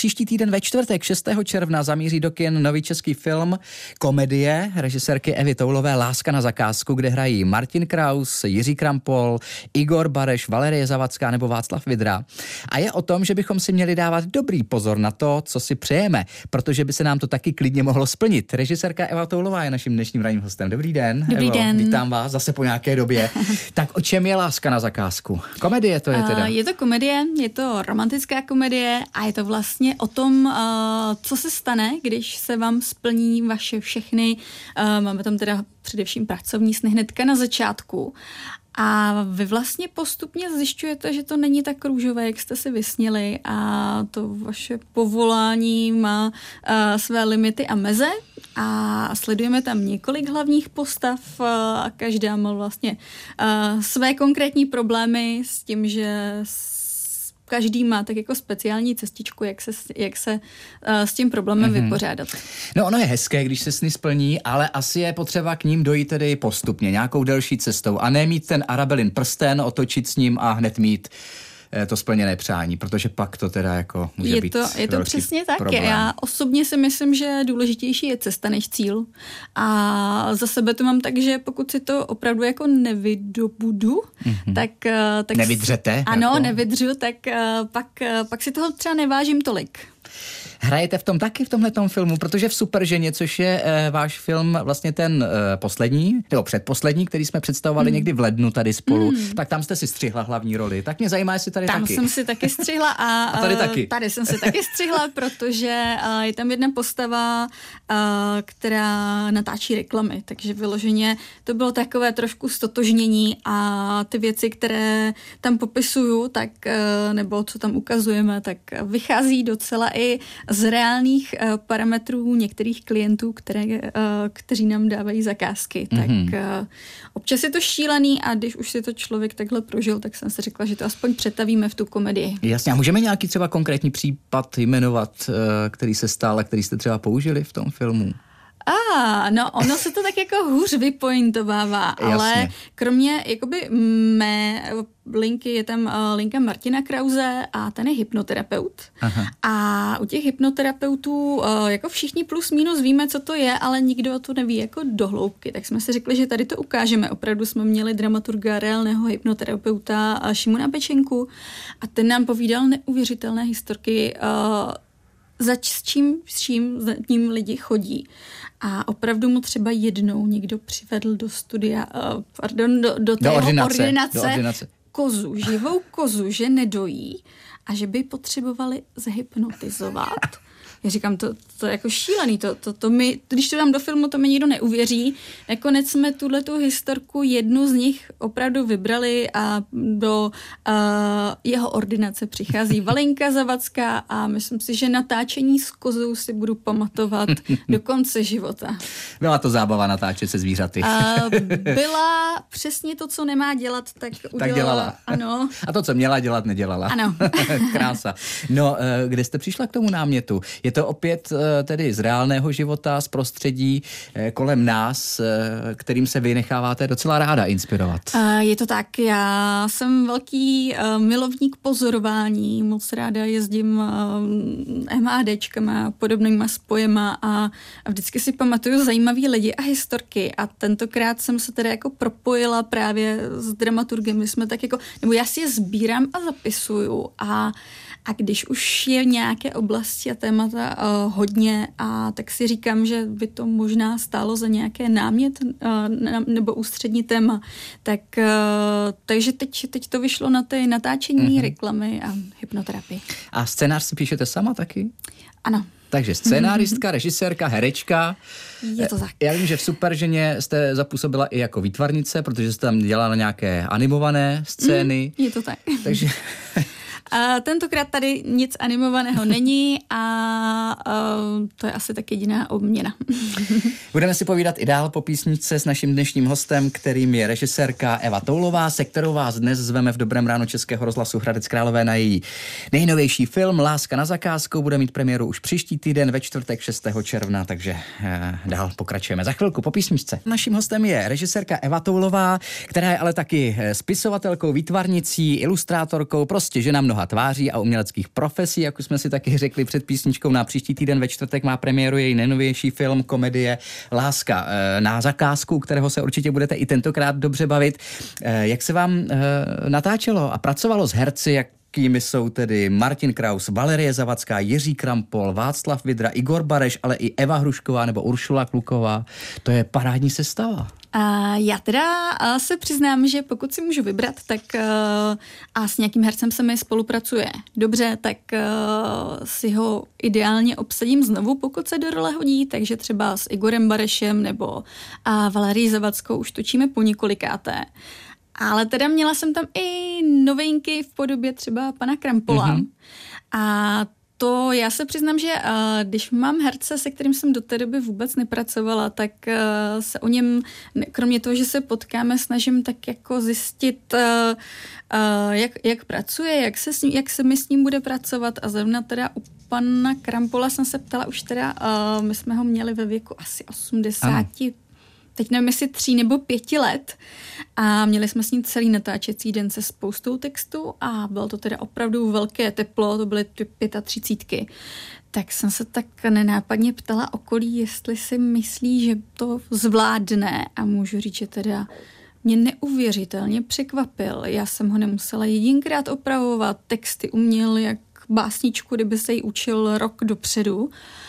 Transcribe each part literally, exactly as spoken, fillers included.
příští týden ve čtvrtek šestého června zamíří do kin nový český film, komedie režisérky Evy Toulové Láska na zakázku, kde hrají Martin Kraus, Jiří Krampol, Igor Bareš, Valerie Zavacká nebo Václav Vidra. A je o tom, že bychom si měli dávat dobrý pozor na to, co si přejeme, protože by se nám to taky klidně mohlo splnit. Režisérka Eva Toulová je naším dnešním ranním hostem. Dobrý den. Dobrý Evo, den. Vítám vás zase po nějaké době. Tak o čem je Láska na zakázku? Komedie to je teda. Uh, je to komedie, je to romantická komedie a je to vlastně o tom, uh, co se stane, když se vám splní vaše všechny, uh, máme tam teda především pracovní sny hnedka na začátku. A vy vlastně postupně zjišťujete, že to není tak růžové, jak jste si vysnili, a to vaše povolání má uh, své limity a meze a sledujeme tam několik hlavních postav uh, a každá má vlastně uh, své konkrétní problémy s tím, že každý má tak jako speciální cestičku, jak se, jak se uh, s tím problémem mm-hmm. vypořádat. No ono je hezké, když se sny splní, ale asi je potřeba k ním dojít tedy postupně, nějakou delší cestou a ne mít ten Arabelin prsten, otočit s ním a hned mít to splněné přání, protože pak to teda jako může je být to, je to přesně tak. Problém. Já osobně si myslím, že důležitější je cesta než cíl. A za sebe to mám tak, že pokud si to opravdu jako nevydobudu, mm-hmm. tak, tak... Nevydřete? Ano, jako? nevydřu, tak pak, pak si toho třeba nevážím tolik. Hrajete v tom taky, v tomhletom filmu, protože v Superženě, což je e, váš film vlastně ten e, poslední, nebo předposlední, který jsme představovali mm. někdy v lednu tady spolu, mm. tak tam jste si střihla hlavní roli. Tak mě zajímá, jestli tady tam taky. Tam jsem si taky střihla a, a tady taky. Tady jsem si taky střihla, protože a, je tam jedna postava, a, která natáčí reklamy, takže vyloženě to bylo takové trošku stotožnění a ty věci, které tam popisuju, tak, a, nebo co tam ukazujeme, tak vychází docela i z reálných uh, parametrů některých klientů, které, uh, kteří nám dávají zakázky. Mm-hmm. Tak uh, občas je to šílený a když už si to člověk takhle prožil, tak jsem si řekla, že to aspoň přetavíme v tu komedii. Jasně, a můžeme nějaký třeba konkrétní případ jmenovat, uh, který se stal a který jste třeba použili v tom filmu? A, ah, no, ono se to tak jako hůř vypointovává, ale kromě jakoby mé linky je tam uh, linka Martina Krause a ten je hypnoterapeut. Aha. A u těch hypnoterapeutů uh, jako všichni plus minus víme, co to je, ale nikdo to neví jako do hloubky. Tak jsme si řekli, že tady to ukážeme. Opravdu jsme měli dramaturga reálného hypnoterapeuta Šimona Pečenku a ten nám povídal neuvěřitelné historky, uh, zač s čím, s čím za ním lidi chodí. A opravdu mu třeba jednou někdo přivedl do studia, uh, pardon, do, do té do ordinace, ordinace, do ordinace kozu, živou kozu, že nedojí a že by potřebovali zhypnotizovat. Já říkám, to, to je jako šílený, to, to, to mi, když to dám do filmu, to mi nikdo neuvěří. Nakonec jsme tuhletu historku jednu z nich opravdu vybrali a do uh, jeho ordinace přichází Valenka Zavacká a myslím si, že natáčení s kozou si budu pamatovat do konce života. Byla to zábava natáčet se zvířaty. Uh, byla přesně to, co nemá dělat, tak udělala. Tak dělala. Ano. A to, co měla dělat, nedělala. Ano. Krása. No, kde jste přišla k tomu námětu? Je to opět tedy z reálného života, z prostředí kolem nás, kterým se vy necháváte docela ráda inspirovat. Je to tak, já jsem velký milovník pozorování, moc ráda jezdím MHDčkama a podobnýma spojema a vždycky si pamatuju zajímavý lidi a historky a tentokrát jsem se teda jako propojila právě s dramaturgem, my jsme tak jako, nebo já si je sbírám a zapisuju a A když už je nějaké oblasti a témata uh, hodně, a tak si říkám, že by to možná stálo za nějaké námět uh, nebo ústřední téma. Tak, uh, takže teď, teď to vyšlo na ty natáčení, mm-hmm. reklamy a hypnoterapii. A scénář si píšete sama taky? Ano. Takže scénáristka, režisérka, herečka. Je to tak. Já vím, že v Superženě jste zapůsobila i jako výtvarnice, protože jste tam dělala nějaké animované scény. Mm, je to tak. Takže... A tentokrát tady nic animovaného není a uh, to je asi tak jediná obměna. Budeme si povídat i dál po písničce s naším dnešním hostem, kterým je režisérka Eva Toulová, se kterou vás dnes zveme v Dobrém ráno Českého rozhlasu Hradec Králové na její nejnovější film Láska na zakázku. Bude mít premiéru už příští týden ve čtvrtek šestého června, takže eh, dál pokračujeme za chvilku po písničce. Naším hostem je režisérka Eva Toulová, která je ale taky spisovatelkou, výtvarnicí, ilustrátorkou, prostě žena mnoha mnoha tváří a uměleckých profesí, jak už jsme si taky řekli před písničkou. Na příští týden ve čtvrtek má premiéru její nejnovější film, komedie Láska na zakázku, kterého se určitě budete i tentokrát dobře bavit. Jak se vám natáčelo a pracovalo s herci, jak Kými jsou tedy Martin Kraus, Valerie Zavacká, Jiří Krampol, Václav Vidra, Igor Bareš, ale i Eva Hrušková nebo Uršula Kluková. To je parádní sestava. A já teda a se přiznám, že pokud si můžu vybrat, tak a s nějakým hercem se mi spolupracuje dobře, tak si ho ideálně obsadím znovu, pokud se do role hodí, takže třeba s Igorem Barešem nebo a Valerii Zavackou už točíme po několikáté. Ale teda měla jsem tam i novinky v podobě třeba pana Krampola. Mm-hmm. A to já se přiznám, že uh, když mám herce, se kterým jsem do té doby vůbec nepracovala, tak uh, se o něm, kromě toho, že se potkáme, snažím tak jako zjistit, uh, uh, jak, jak pracuje, jak se, s ním, jak se mi s ním bude pracovat. A zrovna teda u pana Krampola jsem se ptala už teda, uh, my jsme ho měli ve věku asi osmdesáti, teď nevím, jestli tří nebo pěti let a měli jsme s ním celý natáčecí den se spoustou textu a bylo to teda opravdu velké teplo, to byly třicítky. Tak jsem se tak nenápadně ptala okolí, jestli si myslí, že to zvládne a můžu říct, že teda mě neuvěřitelně překvapil. Já jsem ho nemusela jedinkrát opravovat, texty uměl jak básničku, kdyby se jí učil rok dopředu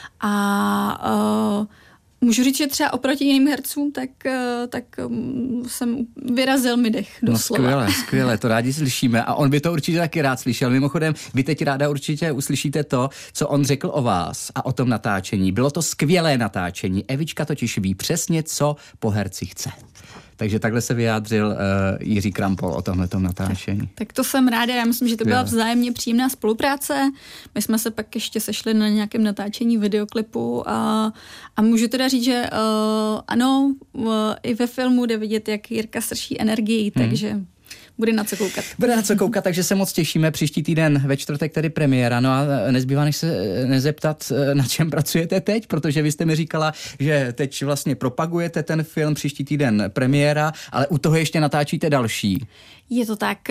a uh, můžu říct, že třeba oproti jiným hercům, tak, tak jsem vyrazil mi dech doslova. No skvěle, skvěle, to rádi slyšíme a on by to určitě taky rád slyšel. Mimochodem, vy teď ráda určitě uslyšíte to, co on řekl o vás a o tom natáčení. Bylo to skvělé natáčení. Evička totiž ví přesně, co po herci chce. Takže takhle se vyjádřil uh, Jiří Krampol o tomhletom natáčení. Tak, tak to jsem ráda, já myslím, že to byla vzájemně příjemná spolupráce. My jsme se pak ještě sešli na nějakém natáčení videoklipu a, a můžu teda říct, že uh, ano, uh, i ve filmu jde vidět, jak Jirka srší energii, hmm. takže bude na co koukat. Bude na co koukat, takže se moc těšíme. Příští týden ve čtvrtek tedy premiéra. No a nezbývá než se nezeptat, na čem pracujete teď, protože vy jste mi říkala, že teď vlastně propagujete ten film, příští týden premiéra, ale u toho ještě natáčíte další. Je to tak.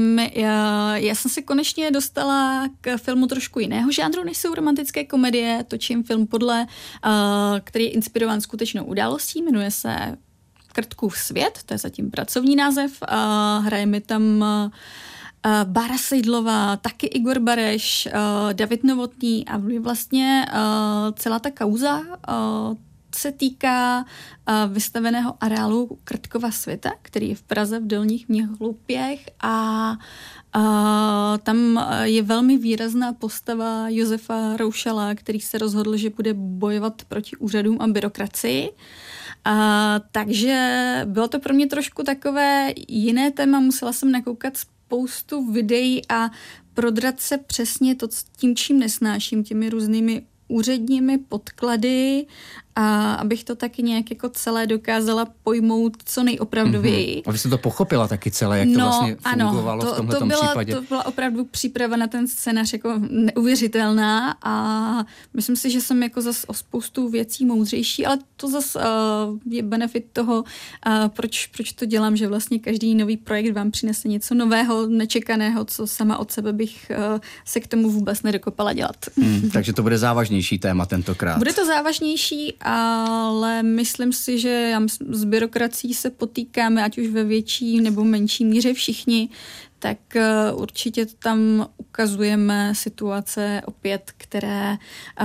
Já, já jsem se konečně dostala k filmu trošku jiného žánru, než jsou romantické komedie. Točím film podle, který je inspirován skutečnou událostí, jmenuje se Krtkův svět, to je zatím pracovní název. A hraje mi tam Bára Sejdlová, taky Igor Bareš, David Novotný a vlastně celá ta kauza se týká vystaveného areálu Krtkova světa, který je v Praze v Dolních Měchlupěch a Uh, tam je velmi výrazná postava Josefa Roušala, který se rozhodl, že bude bojovat proti úřadům a byrokracii. Uh, takže bylo to pro mě trošku takové jiné téma, musela jsem nakoukat spoustu videí a prodrat se přesně to, tím, čím nesnáším, těmi různými úředními podklady a abych to taky nějak jako celé dokázala pojmout co nejopravdověji. Mm-hmm. A vy jste to pochopila taky celé, jak to no, vlastně fungovalo ano, to, v tomhletom to byla, případě. To byla opravdu příprava na ten scénář jako neuvěřitelná a myslím si, že jsem jako zas o spoustu věcí moudřejší, ale to zas uh, je benefit toho, uh, proč, proč to dělám, že vlastně každý nový projekt vám přinese něco nového, nečekaného, co sama od sebe bych uh, se k tomu vůbec nedokopala dělat. Mm, takže to bude závažnější téma tentokrát. Bude to závažnější, ale myslím si, že s byrokracií se potýkáme, ať už ve větší nebo menší míře všichni, tak určitě tam ukazujeme situace opět, které,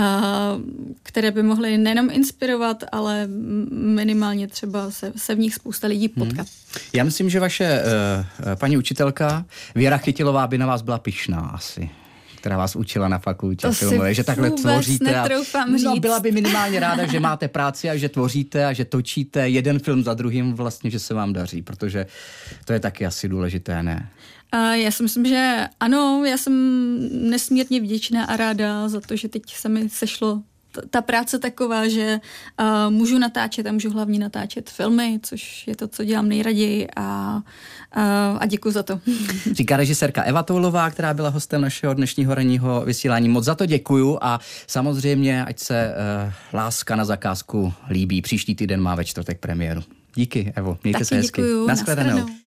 které by mohly nejenom inspirovat, ale minimálně třeba se, se v nich spousta lidí potkat. Hmm. Já myslím, že vaše uh, paní učitelka Věra Chytilová by na vás byla pyšná asi, která vás učila na fakultě to filmové, že takhle tvoříte. A, no, říct. Byla by minimálně ráda, že máte práci a že tvoříte a že točíte jeden film za druhým vlastně, že se vám daří, protože to je taky asi důležité, ne? A já si myslím, že ano, já jsem nesmírně vděčná a ráda za to, že teď se mi sešlo ta práce taková, že uh, můžu natáčet a můžu hlavně natáčet filmy, což je to, co dělám nejraději a, uh, a děkuji za to. Říká režisérka Eva Toulová, která byla hostem našeho dnešního ranního vysílání. Moc za to děkuju a samozřejmě, ať se uh, Láska na zakázku líbí. Příští týden má ve čtvrtek premiéru. Díky, Evo. Mějte Taky se hezky. Děkuju. Nashledanou.